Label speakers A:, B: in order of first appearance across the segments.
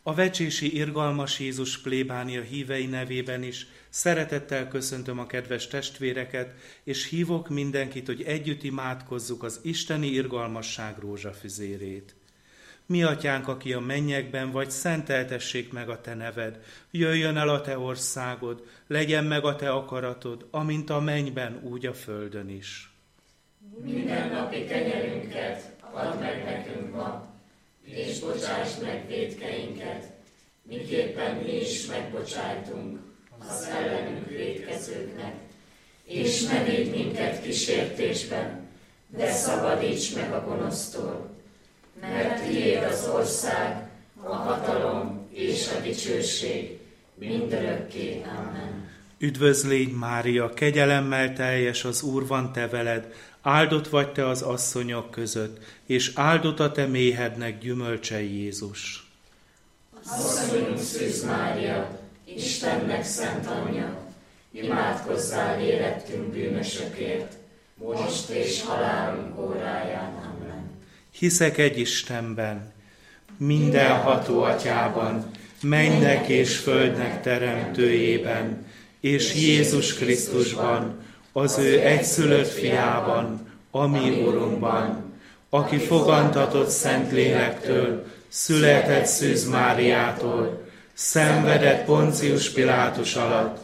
A: A vecsési irgalmas Jézus plébánia hívei nevében is szeretettel köszöntöm a kedves testvéreket, és hívok mindenkit, hogy együtt imádkozzuk az isteni irgalmasság rózsafüzérét. Mi atyánk, aki a mennyekben vagy, szenteltessék meg a te neved, jöjjön el a te országod, legyen meg a te akaratod, amint a mennyben, úgy a földön is.
B: Mindennapi kenyerünket add meg nekünk ma, és bocsáss meg vétkeinket, miképpen mi is megbocsájtunk az ellenünk vétkezőknek. És ne védj minket kísértésben, de szabadíts meg a gonosztól, mert tiéd az ország, a hatalom és a dicsőség mindörökké. Amen.
A: Üdvözlégy Mária, kegyelemmel teljes, az Úr van te veled, áldott vagy te az asszonyok között, és áldott a te méhednek gyümölcse Jézus.
B: Asszonyunk Szűz Mária, Istennek szent anyja, imádkozzál érettünk bűnösökért, most és halálunk óráján. Amen.
A: Hiszek egy Istenben, mindenható Atyában, mennek és földnek teremtőjében, és Jézus Krisztusban, az ő egyszülött fiában, a mi Urunkban, aki fogantatott Szentlélektől, született Szűz Máriától, szenvedett Poncius Pilátus alatt,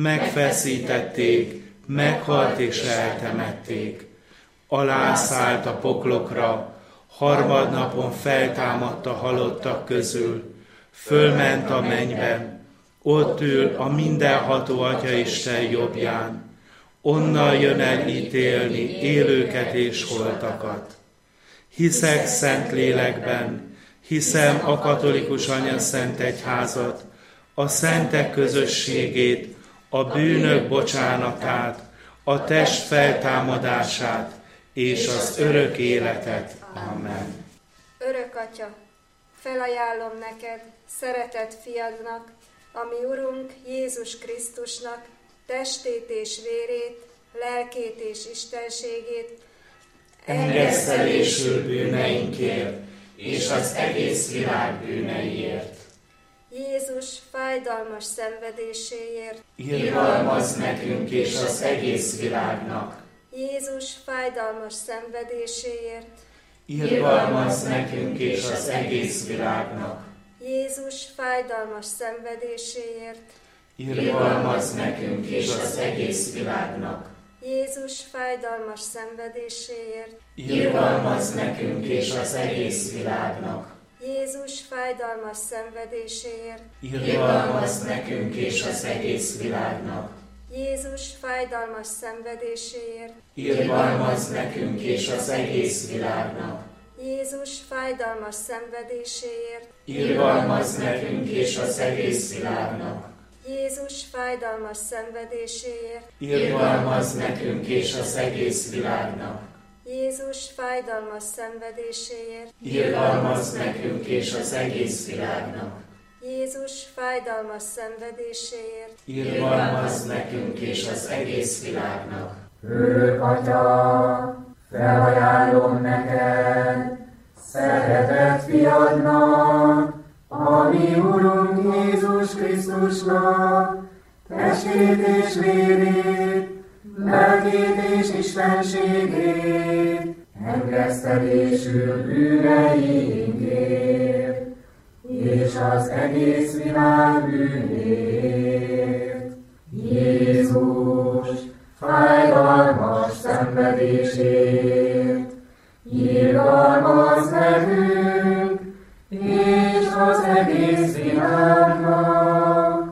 A: megfeszítették, meghalt és eltemették. Alászállt a poklokra, harmadnapon feltámadt a halottak közül, fölment a mennybe, ott ül a mindenható Atyaisten jobbján, onnan jön el ítélni élőket és holtakat. Hiszek Szentlélekben, hiszem a katolikus anyaszent egyházat, a szentek közösségét, a bűnök bocsánatát, a test feltámadását és az örök életet. Amen.
C: Örök Atya, felajánlom neked, szeretett fiadnak, a mi Urunk Jézus Krisztusnak testét és vérét, lelkét és istenségét,
B: engesztelésül bűneinkért és az egész világ bűneiért.
C: Jézus fájdalmas szenvedéséért,
B: irgalmazz nekünk és az egész világnak.
C: Jézus fájdalmas szenvedéséért,
B: irgalmazz nekünk és az egész világnak.
C: Jézus fájdalmas szenvedéséért,
B: irgalmazz nekünk és az egész világnak.
C: Jézus fájdalmas szenvedéséért,
B: irgalmazz nekünk és az egész világnak.
C: Jézus fájdalmas szenvedéséért,
B: irgalmazz nekünk és az egész világnak.
C: Jézus fájdalmas szenvedéséért,
B: irgalmazz nekünk és az egész világnak.
C: Jézus fájdalmas szenvedéséért,
B: irgalmazz nekünk és az egész világnak.
C: Jézus fájdalmas szenvedéséért,
B: irgalmazz nekünk és az egész világnak.
C: Jézus fájdalmas szenvedéséért,
B: irgalmazz nekünk és az egész világnak.
C: Jézus fájdalmas szenvedéséért,
B: irgalmazz nekünk és az egész világnak.
D: Örök Atya, felajánlom neked, szeretett fiadnak, a mi Urunk Jézus Krisztusnak, testét és vérét, lelkét és istenségét, engesztelésül bűneinkért, és az egész világ bűnért. Jézus fájdalmas szenvedésért, irgalmazz nekünk, és az egész világnak.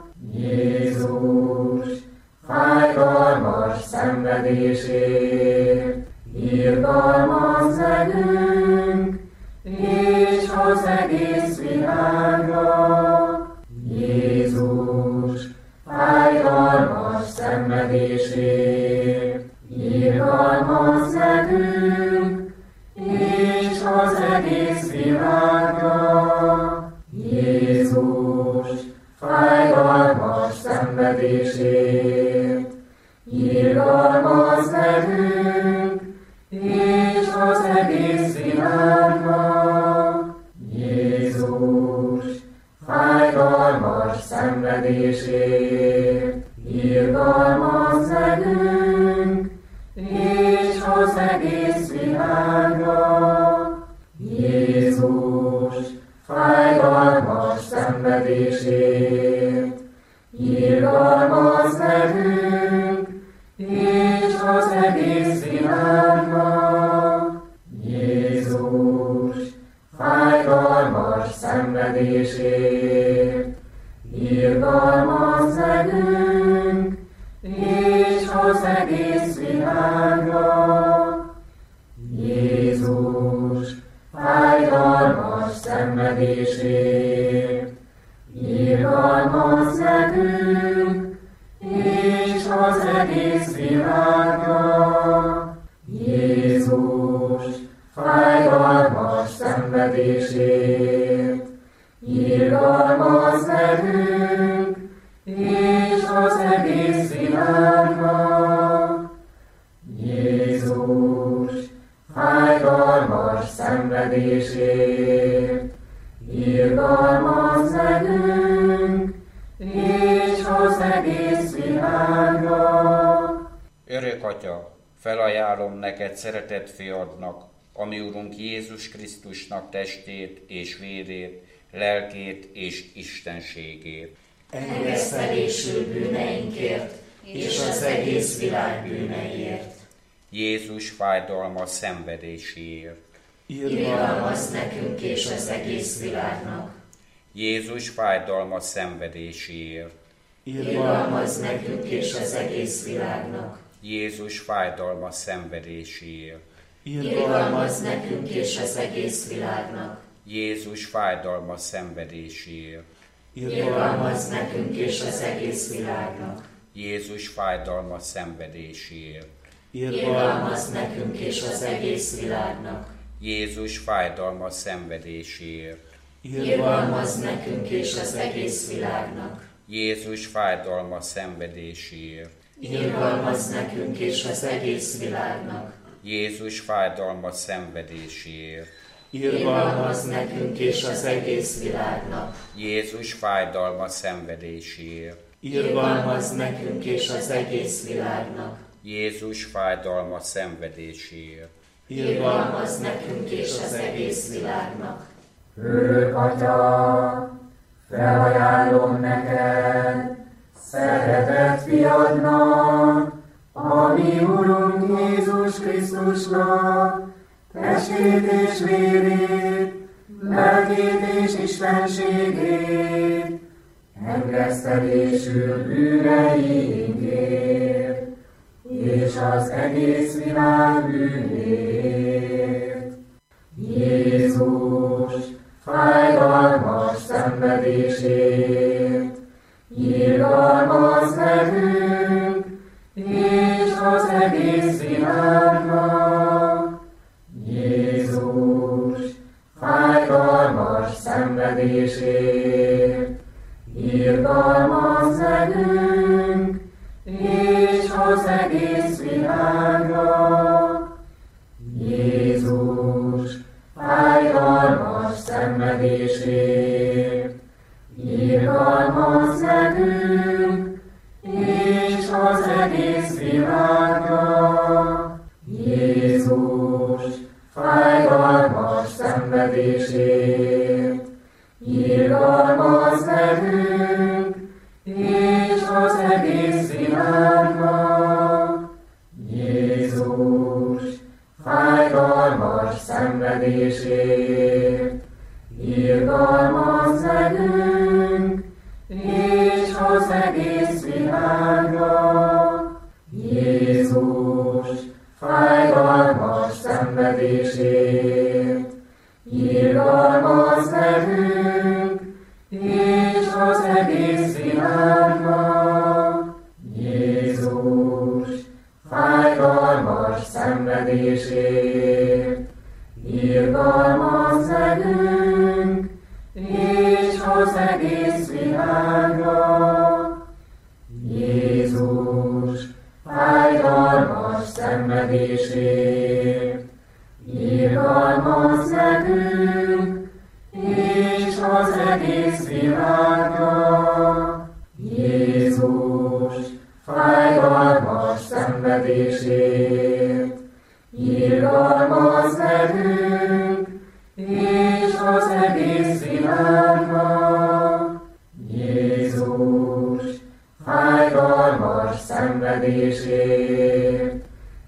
D: Jézus fájdalmas szenvedésért, irgalmazz nekünk, és az egész világnak. Jézus fájdalmas szenvedésért, irgalmazz nekünk, és az egész világnak. Jézus fájdalmas szenvedésért, irgalmazz nekünk, és az egész világnak. Jézus fájdalmas szenvedésért. Irgalmazz nekünk, és az egész világnak. Jézus, fájdalmas szenvedésért. Irgalmazz nekünk, és az egész világnak. Jézus, fájdalmas szenvedésért. Irgalmazz nekünk, és az egész világnak. Jézus, fájdalmas szenvedésért. Irgalmazz nekünk, és az egész világnak. Jézus, fájdalmas szenvedésért. Irgalmazz nekünk, és az egész világnak.
E: Örök Atya, felajánlom neked szeretett fiadnak, ami Urunk Jézus Krisztusnak testét és vérét, lelkét és istenségét.
B: Engesztelésül bűneinkért, és az egész világ bűneiért.
E: Jézus fájdalmas szenvedéséért.
B: Irgalmazz nekünk és az egész világnak.
E: Jézus fájdalmas szenvedéséért.
B: Irgalmazz nekünk és az egész világnak.
E: Jézus fájdalmas szenvedéséért.
B: Irgalmazz nekünk és az egész világnak.
E: Jézus fájdalmas szenvedéséért.
B: Irgalmazz nekünk és az egész világnak.
E: Jézus fájdalmas szenvedéséért.
B: Irgalmazz nekünk és az egész világnak.
E: Jézus fájdalmas szenvedéséért.
B: Irgalmazz nekünk és az egész világnak.
E: Jézus fájdalmas szenvedéséért.
B: Irgalmazz nekünk és az egész világnak.
E: Jézus fájdalmas szenvedéséért.
B: Irgalmazz nekünk és az egész világnak.
E: Jézus fájdalmas szenvedéséért.
B: Irgalmazz nekünk és az egész világnak.
E: Jézus fájdalmas szenvedéséért.
B: Irgalmazz nekünk és az egész világnak.
D: Örök Atya, felajánlom neked, szeretett fiadnak, ami Urunk Jézus Krisztusnak, testét és vérét, lelkét és istenségét, engesztelésül bűneinkért, és az egész világ bűnért. Jézus, fájdalmas szenvedésért, irgalmazz nekünk, és az egész világnak. Jézus, fájdalmas szenvedésért, irgalmazz nekünk, és az egész világnak. Jézus, fájdalmas szenvedésért, irgalmazz nekünk, és az egész világnak. Jézus, fájdalmas szenvedésért, irgalmazz nekünk, és az egész világnak. Jézus, fájdalmas szenvedésért, irgalmazz nekünk, és az egész világnak. Jézus, fájdalmas szenvedésért, irgalmazz nekünk, és az egész világnak. Jézus, fájdalmas szenvedésért, irgalmazz nekünk, és az egész világnak. Jézus, fájdalmas szenvedésért, irgalmazz nekünk, és az egész világnak. Jézus, fájdalmas szenvedésért, irgalmazz nekünk, és az egész világnak. Jézus fájdalmas szenvedésért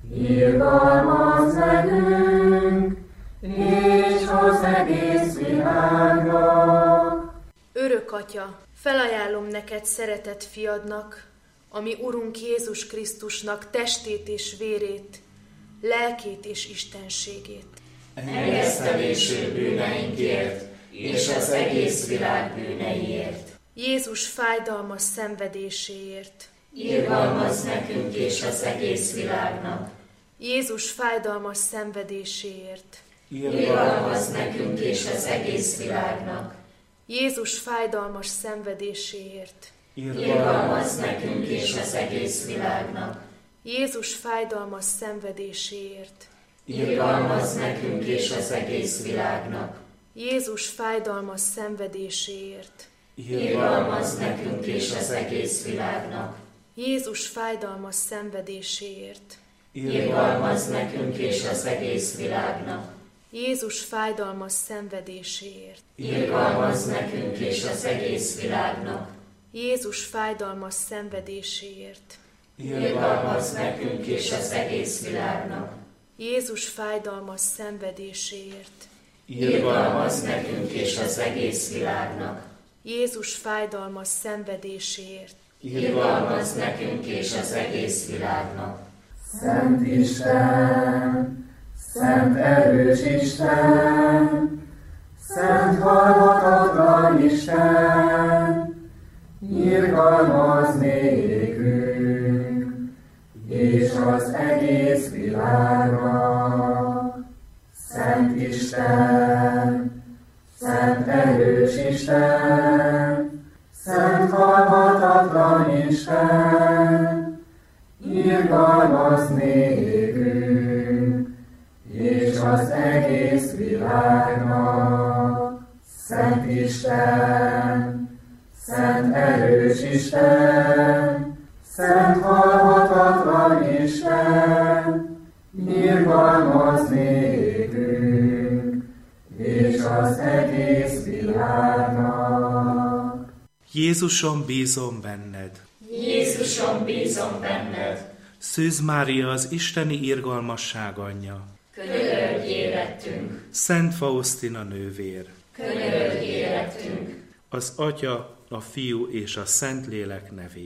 D: irgalmaz nekünk, és az egész világnak.
F: Örök Atya, felajánlom neked szeretett fiadnak, ami Urunk Jézus Krisztusnak testét és vérét, lelkét és istenségét.
B: Engesztelésű bűneinkért, és az egész világ bűneiért.
F: Jézus fájdalmas szenvedéséért.
B: Irgalmaz nekünk és az egész világnak.
F: Jézus fájdalmas szenvedéséért.
B: Irgalmaz nekünk és az egész világnak.
F: Jézus fájdalmas szenvedéséért.
B: Irgalmaz nekünk és az egész világnak.
F: Jézus fájdalmas szenvedéséért.
B: Irgalmaz nekünk és az egész világnak.
F: Jézus fájdalmas szenvedéséért.
B: Irgalmaz nekünk és az egész világnak.
F: Jézus fájdalmas szenvedéséért.
B: Irgalmaz nekünk és az egész világnak.
F: Jézus fájdalmas szenvedéséért.
B: Irgalmaz nekünk és az egész világnak.
F: Jézus fájdalmas szenvedéséért.
B: Irgalmaz nekünk és az egész világnak.
F: Jézus fájdalmas szenvedéséért.
B: Irgalmaz nekünk és az egész világnak.
F: Jézus fájdalmas szenvedéséért.
B: Irgalmaz nekünk és az egész világnak.
D: Szent Isten, szent erős Isten, szent halhatatlan Isten, irgalmaz nékünk, és az egész világnak. Szent Isten, szent erős Isten, szent halhatatlan Isten, irgalmaz nékünk, és az egész világnak. Szent Isten, szent erős Isten, szent halhatatlan Isten, irgalmaz nékünk, és az egész világnak.
A: Jézusom, bízom benned.
B: Jézusom, bízom benned.
A: Szűz Mária, az isteni irgalmasság anyja.
B: Könyörögj érettünk.
A: Szent Faustina nővér.
B: Könyörögj érettünk.
A: Az Atya, a Fiú és a Szentlélek nevében.